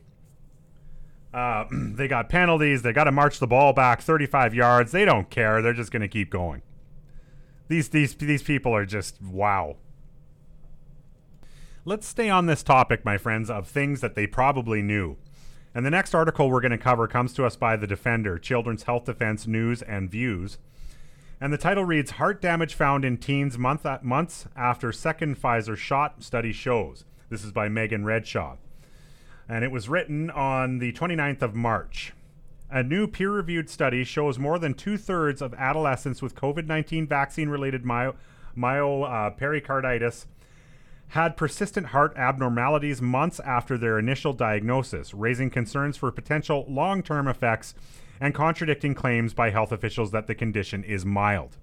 They got penalties. They got to march the ball back 35 yards. They don't care. They're just going to keep going. These people are just wow. Let's stay on this topic, my friends, of things that they probably knew. And the next article we're going to cover comes to us by The Defender, Children's Health Defense News and Views. And the title reads, Heart Damage Found in Teens Months After Second Pfizer Shot Study Shows. This is by Megan Redshaw. And it was written on the 29th of March. A new peer-reviewed study shows more than 2/3 of adolescents with COVID-19 vaccine-related myopericarditis had persistent heart abnormalities months after their initial diagnosis, raising concerns for potential long-term effects and contradicting claims by health officials that the condition is mild.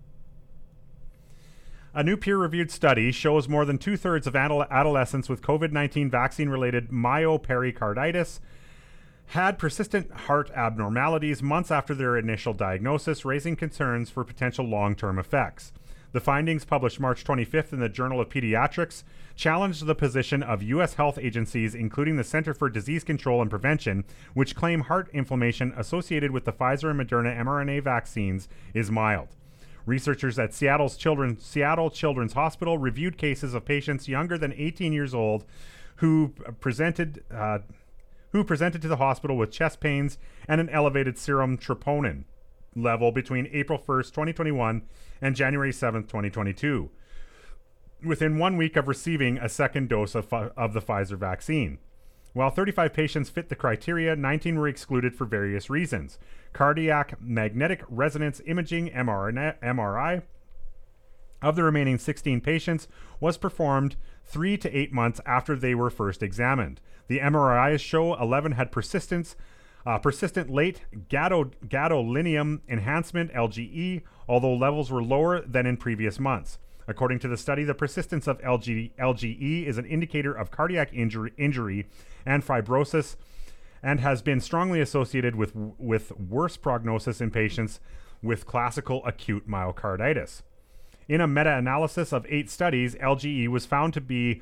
A new peer-reviewed study shows more than 2/3 of adolescents with COVID-19 vaccine-related myopericarditis had persistent heart abnormalities months after their initial diagnosis, raising concerns for potential long-term effects. The findings, published March 25th in the Journal of Pediatrics, challenged the position of U.S. health agencies, including the Center for Disease Control and Prevention, which claim heart inflammation associated with the Pfizer and Moderna mRNA vaccines is mild. Researchers at Seattle Children's Hospital reviewed cases of patients younger than 18 years old who presented to the hospital with chest pains and an elevated serum troponin level between April 1st, 2021 and January 7th, 2022, within 1 week of receiving a second dose of the Pfizer vaccine. While 35 patients fit the criteria, 19 were excluded for various reasons. Cardiac magnetic resonance imaging, MRI, of the remaining 16 patients was performed 3 to 8 months after they were first examined. The MRIs show 11 had persistent late gadolinium enhancement, LGE, although levels were lower than in previous months. According to the study, the persistence of LGE is an indicator of cardiac injury and fibrosis, and has been strongly associated with worse prognosis in patients with classical acute myocarditis. In a meta-analysis of 8 studies, LGE was found to be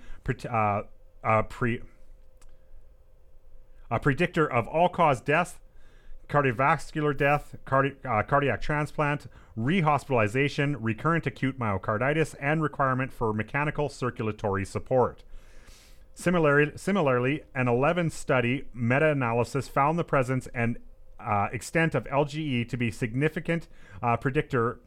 a predictor of all-cause death, cardiovascular death, cardiac transplant, rehospitalization, recurrent acute myocarditis, and requirement for mechanical circulatory support. Similarly, an 11-study meta-analysis found the presence and extent of LGE to be a significant predictor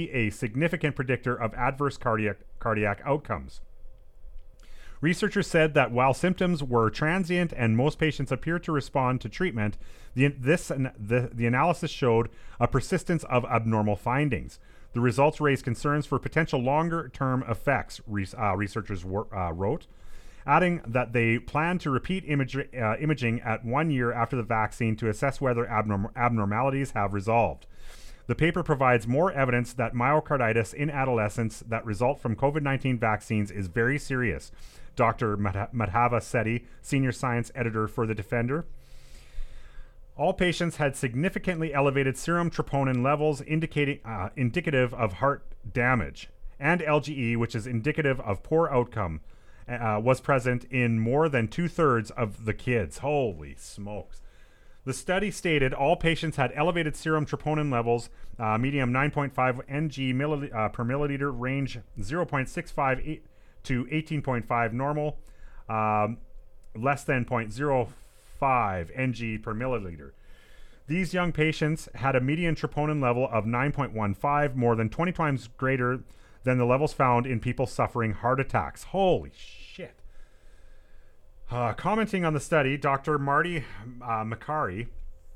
of adverse cardiac outcomes. Researchers said that while symptoms were transient and most patients appeared to respond to treatment, the analysis showed a persistence of abnormal findings. The results raised concerns for potential longer-term effects, researchers wrote, adding that they plan to repeat imaging at 1 year after the vaccine to assess whether abnormalities have resolved. The paper provides more evidence that myocarditis in adolescents that result from COVID-19 vaccines is very serious. Dr. Madhava Sethi, senior science editor for The Defender. All patients had significantly elevated serum troponin levels indicative of heart damage, and LGE, which is indicative of poor outcome, was present in more than 2/3 of the kids. Holy smokes. The study stated all patients had elevated serum troponin levels, medium 9.5 ng per milliliter, range 0.65 to 18.5 normal, less than 0.05 ng per milliliter. These young patients had a median troponin level of 9.15, more than 20 times greater than the levels found in people suffering heart attacks. Holy shit. Commenting on the study, Dr. Marty Makary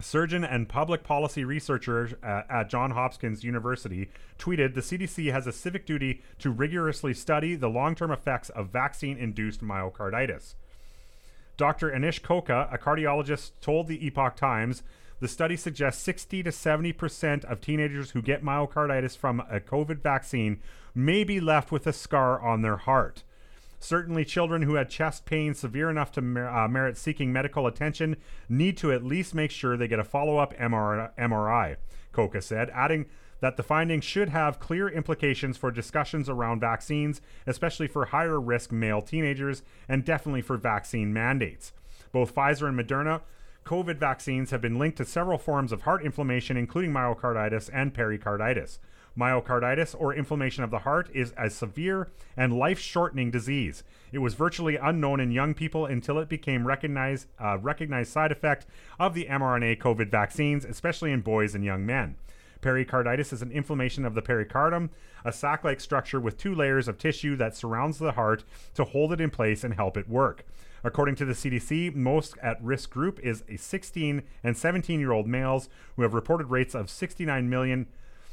surgeon and public policy researcher at Johns Hopkins University, tweeted, "The CDC has a civic duty to rigorously study the long-term effects of vaccine-induced myocarditis." Dr. Anish Koka, a cardiologist, told the Epoch Times, "The study suggests 60 to 70% of teenagers who get myocarditis from a COVID vaccine may be left with a scar on their heart. Certainly, children who had chest pain severe enough to merit seeking medical attention need to at least make sure they get a follow-up MRI, Koka said, adding that the findings should have clear implications for discussions around vaccines, especially for higher-risk male teenagers, and definitely for vaccine mandates. Both Pfizer and Moderna COVID vaccines have been linked to several forms of heart inflammation, including myocarditis and pericarditis. Myocarditis, or inflammation of the heart, is a severe and life-shortening disease. It was virtually unknown in young people until it became recognized side effect of the mRNA COVID vaccines, especially in boys and young men. Pericarditis is an inflammation of the pericardium, a sac-like structure with 2 layers of tissue that surrounds the heart to hold it in place and help it work. According to the CDC, most at-risk group is a 16 and 17-year-old males who have reported rates of 69 million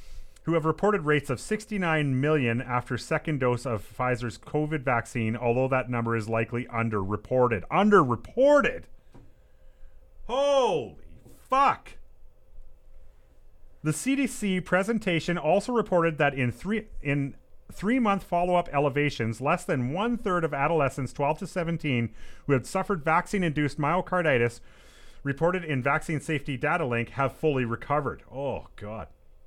after second dose of Pfizer's COVID vaccine, although that number is likely underreported. Underreported? Holy fuck! The CDC presentation also reported that in 3-month follow-up elevations, less than 1/3 of adolescents 12 to 17 who had suffered vaccine-induced myocarditis reported in Vaccine Safety Data Link have fully recovered. Oh, God.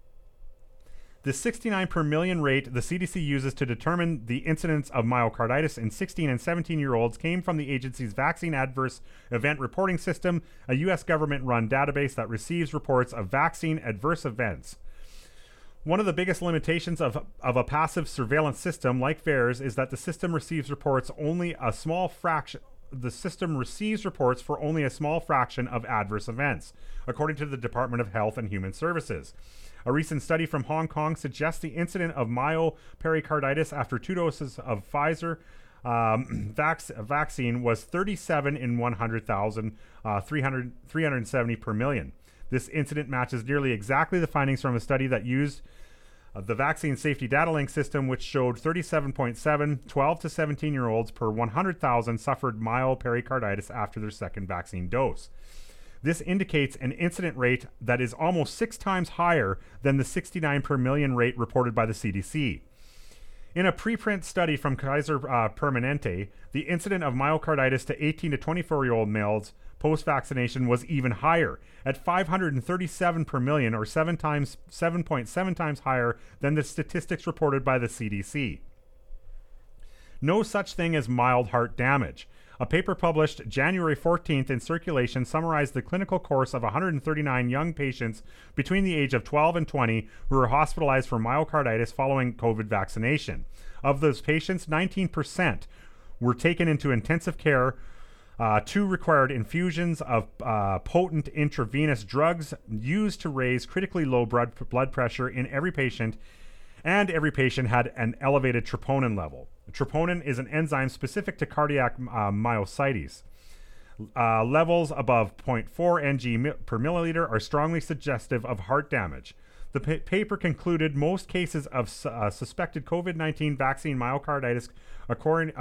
The 69 per million rate the CDC uses to determine the incidence of myocarditis in 16 and 17-year-olds came from the agency's Vaccine Adverse Event Reporting System, a U.S. government-run database that receives reports of vaccine adverse events. One of the biggest limitations of a passive surveillance system like VAERS is that the system receives reports only a small fraction. The system receives reports for only a small fraction of adverse events, according to the Department of Health and Human Services. A recent study from Hong Kong suggests the incidence of myopericarditis after 2 doses of Pfizer vaccine was 37 in 100,000, 370 per million. This incident matches nearly exactly the findings from a study that used the Vaccine Safety Data Link system, which showed 37.7 12 to 17-year-olds per 100,000 suffered myopericarditis after their second vaccine dose. This indicates an incident rate that is almost 6 times higher than the 69 per million rate reported by the CDC. In a preprint study from Kaiser Permanente, the incidence of myocarditis to 18 to 24-year-old males post-vaccination was even higher, at 537 per million, or 7.7 times higher than the statistics reported by the CDC. No such thing as mild heart damage. A paper published January 14th in Circulation summarized the clinical course of 139 young patients between the age of 12 and 20 who were hospitalized for myocarditis following COVID vaccination. Of those patients, 19% were taken into intensive care. 2 required infusions of potent intravenous drugs used to raise critically low blood pressure in every patient, and every patient had an elevated troponin level. Troponin is an enzyme specific to cardiac myositis. Levels above 0.4 ng per milliliter are strongly suggestive of heart damage. The paper concluded most cases of suspected COVID-19 vaccine myocarditis occurring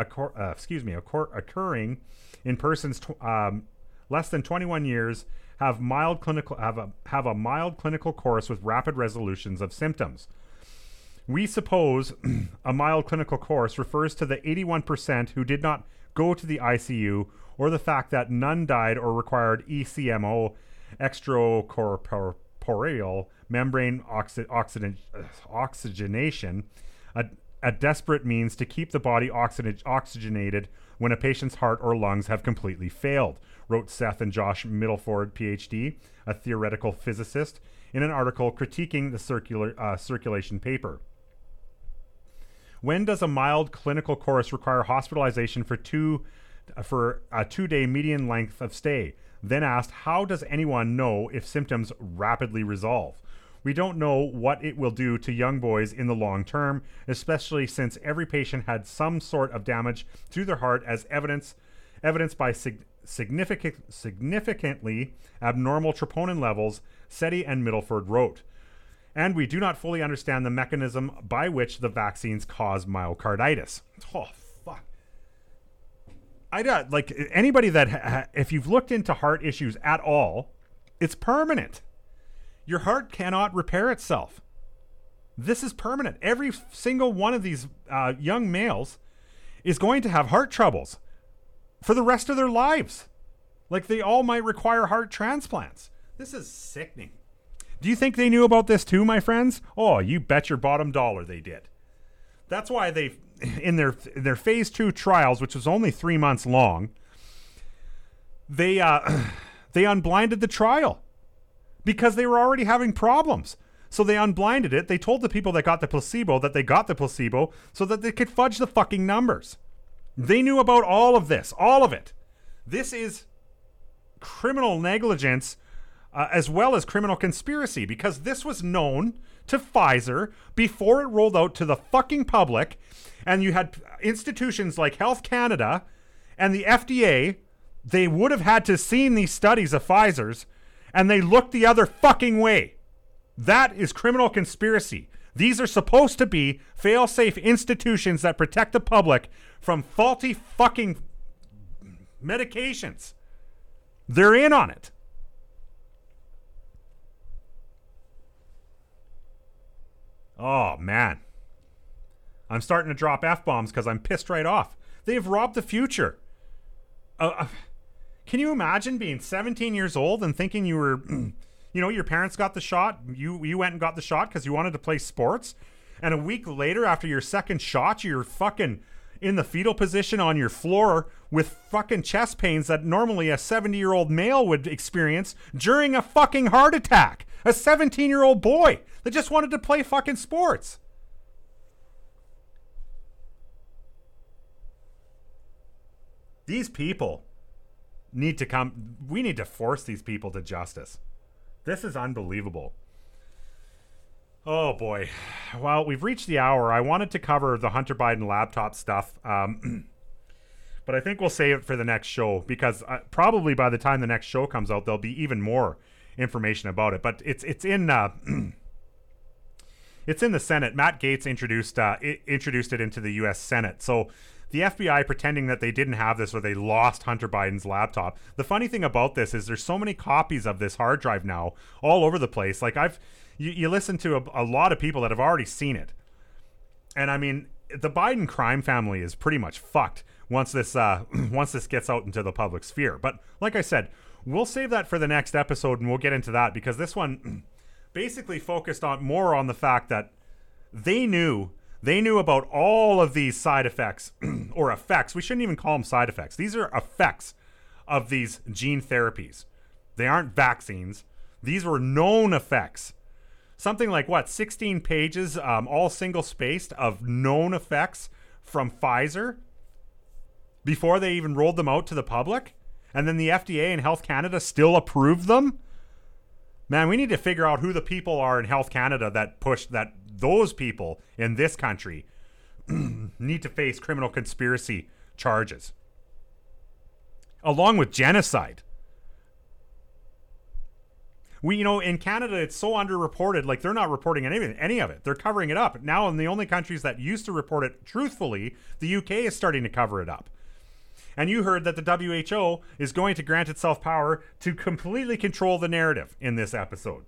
in persons less than 21 years have a mild clinical course with rapid resolutions of symptoms. We suppose a mild clinical course refers to the 81% who did not go to the ICU, or the fact that none died or required ECMO, extracorporeal membrane oxygenation, a desperate means to keep the body oxygenated when a patient's heart or lungs have completely failed, wrote Seth and Josh Middleford, PhD, a theoretical physicist, in an article critiquing the Circulation paper. When does a mild clinical course require hospitalization for a 2-day median length of stay? Then asked, how does anyone know if symptoms rapidly resolve? We don't know what it will do to young boys in the long term, especially since every patient had some sort of damage to their heart, as evidenced by significantly abnormal troponin levels, Seti and Middleford wrote. And we do not fully understand the mechanism by which the vaccines cause myocarditis. Oh, fuck. I got, like, anybody that, if you've looked into heart issues at all, it's permanent. Your heart cannot repair itself. This is permanent. Every single one of these young males is going to have heart troubles for the rest of their lives. Like, they all might require heart transplants. This is sickening. Do you think they knew about this too, my friends? Oh, you bet your bottom dollar they did. That's why they, in their phase 2 trials, which was only 3 months long, they unblinded the trial because they were already having problems. So they unblinded it. They told the people that got the placebo that they got the placebo so that they could fudge the fucking numbers. They knew about all of this, all of it. This is criminal negligence as well as criminal conspiracy, because this was known to Pfizer before it rolled out to the fucking public. And you had institutions like Health Canada and the FDA. They would have had to seen these studies of Pfizer's, and they looked the other fucking way. That is criminal conspiracy. These are supposed to be fail-safe institutions that protect the public from faulty fucking medications. They're in on it. Oh, man. I'm starting to drop F-bombs because I'm pissed right off. They've robbed the future. Can you imagine being 17 years old and thinking you were... You know, your parents got the shot. You went and got the shot because you wanted to play sports. And a week later, after your second shot, you're fucking in the fetal position on your floor with fucking chest pains that normally a 70-year-old male would experience during a fucking heart attack. A 17-year-old boy that just wanted to play fucking sports. These people need to come. We need to force these people to justice. This is unbelievable. Oh, boy. Well, we've reached the hour. I wanted to cover the Hunter Biden laptop stuff, but I think we'll save it for the next show, because probably by the time the next show comes out, there'll be even more information about it. But it's in it's in the Senate. Matt Gaetz introduced it into the U.S. Senate. So the FBI pretending that they didn't have this or they lost Hunter Biden's laptop. The funny thing about this is there's so many copies of this hard drive now all over the place. Like you listen to a lot of people that have already seen it. And I mean, the Biden crime family is pretty much fucked once this gets out into the public sphere. But like I said, we'll save that for the next episode and we'll get into that, because this one basically focused more on the fact that they knew about all of these side effects or effects. We shouldn't even call them side effects. These are effects of these gene therapies. They aren't vaccines. These were known effects. Something like 16 pages, all single spaced, of known effects from Pfizer before they even rolled them out to the public. And then the FDA and Health Canada still approved them. Man, we need to figure out who the people are in Health Canada that push that. Those people in this country need to face criminal conspiracy charges, along with genocide. In Canada, it's so underreported. Like, they're not reporting any of it. They're covering it up now. In the only countries that used to report it truthfully, the UK is starting to cover it up. And you heard that the WHO is going to grant itself power to completely control the narrative in this episode.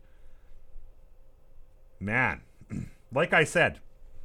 Man. Like I said,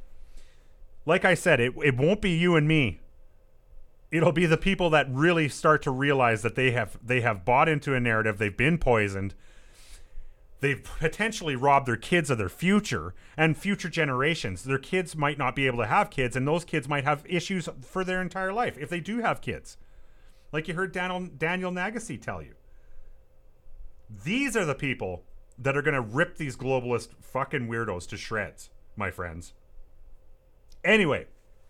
it won't be you and me. It'll be the people that really start to realize that they have bought into a narrative. They've been poisoned. They've potentially robbed their kids of their future and future generations. Their kids might not be able to have kids, and those kids might have issues for their entire life if they do have kids. Like you heard Daniel Nagase tell you. These are the people that are going to rip these globalist fucking weirdos to shreds, my friends. Anyway,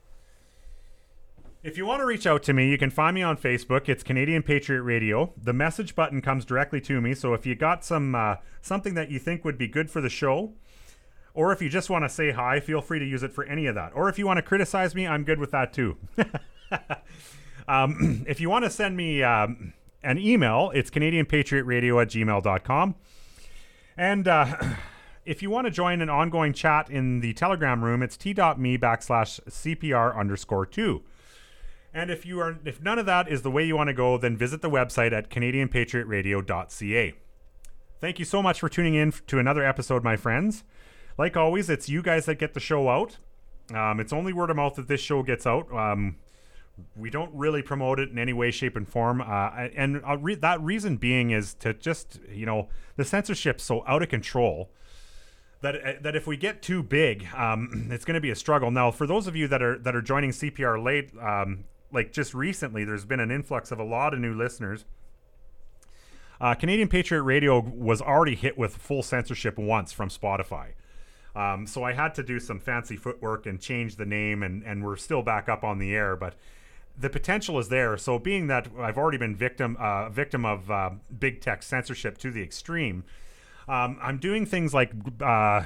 if you want to reach out to me, you can find me on Facebook. It's Canadian Patriot Radio. The message button comes directly to me, so if you got something that you think would be good for the show, or if you just want to say hi, feel free to use it for any of that. Or if you want to criticize me, I'm good with that too. If you want to send me an email. It's CanadianPatriotRadio@gmail.com. And if you want to join an ongoing chat in the Telegram room, it's t.me/CPR_2. And if none of that is the way you want to go, then visit the website at CanadianPatriotRadio.ca. Thank you so much for tuning in to another episode, my friends. Like always, it's you guys that get the show out. It's only word of mouth that this show gets out. We don't really promote it in any way, shape, and form. That reason being is to just, the censorship's so out of control that if we get too big, it's going to be a struggle. Now, for those of you that are joining CPR late, like just recently, there's been an influx of a lot of new listeners. Canadian Patriot Radio was already hit with full censorship once from Spotify. So I had to do some fancy footwork and change the name, and we're still back up on the air, but the potential is there. So being that I've already been victim of big tech censorship to the extreme, I'm doing things like I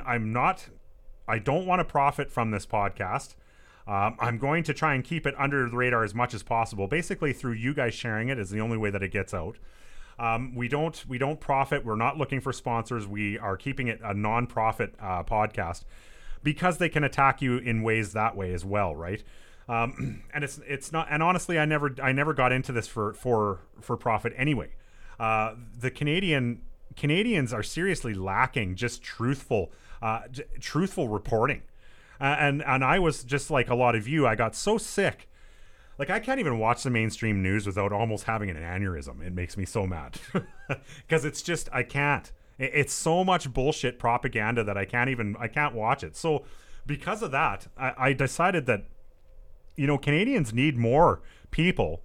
don't want to profit from this podcast. I'm going to try and keep it under the radar as much as possible. Basically, through you guys sharing it is the only way that it gets out. We don't profit. We're not looking for sponsors. We are keeping it a non-profit podcast because they can attack you in ways that way as well, right? And it's not. And honestly, I never got into this for profit anyway. The Canadians are seriously lacking just truthful reporting. And I was just like a lot of you. I got so sick. Like, I can't even watch the mainstream news without almost having an aneurysm. It makes me so mad. Because it's just, I can't. It's so much bullshit propaganda that I can't watch it. So because of that, I decided that, Canadians need more people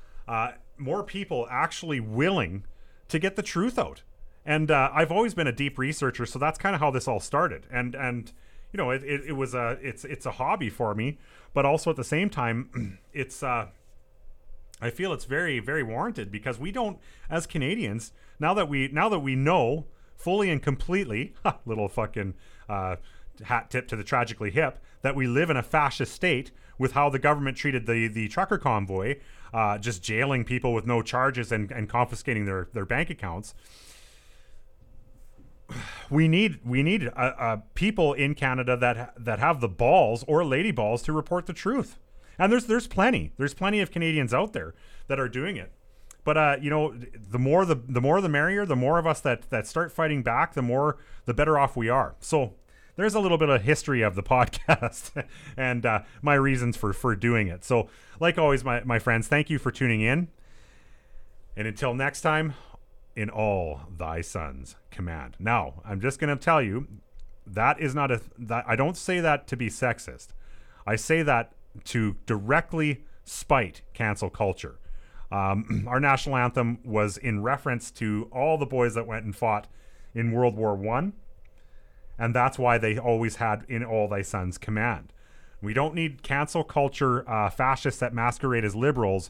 actually willing to get the truth out. And I've always been a deep researcher, so that's kind of how this all started. And it's a hobby for me, but also at the same time, I feel it's very, very warranted because we don't, as Canadians, now that we know fully and completely, little fucking hat tip to the tragically hip, that we live in a fascist state with how the government treated the trucker convoy, just jailing people with no charges and confiscating their bank accounts. We need people in Canada that have the balls or lady balls to report the truth, and there's plenty of Canadians out there that are doing it. But the more the merrier. The more of us that start fighting back, the better off we are. So there's a little bit of history of the podcast and my reasons for doing it. So like always, my friends, thank you for tuning in, and until next time. In all thy sons command. Now, I'm just going to tell you, that is not that I don't say that to be sexist. I say that to directly spite cancel culture. Our national anthem was in reference to all the boys that went and fought in World War I, and that's why they always had in all thy sons command. We don't need cancel culture fascists that masquerade as liberals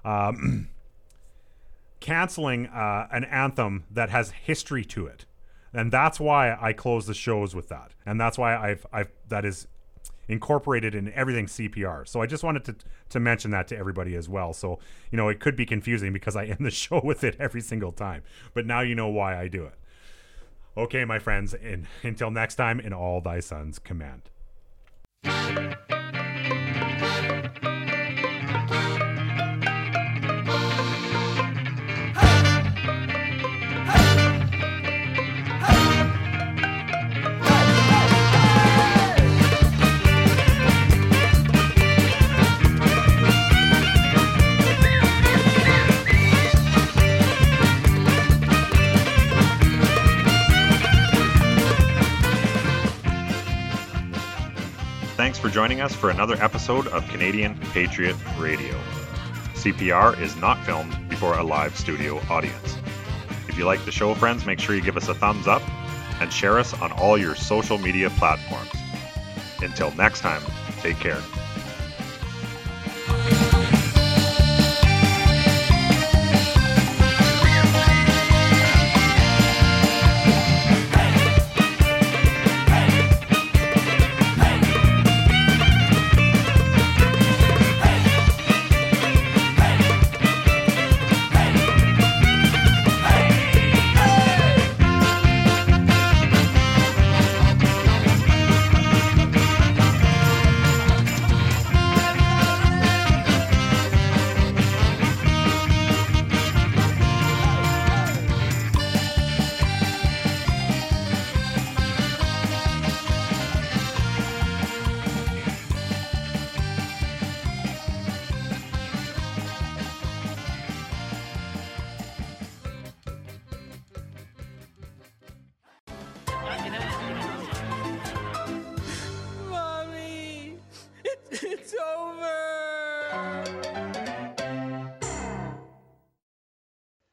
canceling an anthem that has history to it, and that's why I close the shows with that, and that's why I've that is incorporated in everything CPR. So I just wanted to mention that to everybody as well. So it could be confusing because I end the show with it every single time, but now you know why I do it. Okay, my friends, until next time, in all thy sons command. Thanks for joining us for another episode of Canadian Patriot Radio. CPR is not filmed before a live studio audience. If you like the show, friends, make sure you give us a thumbs up and share us on all your social media platforms. Until next time, take care.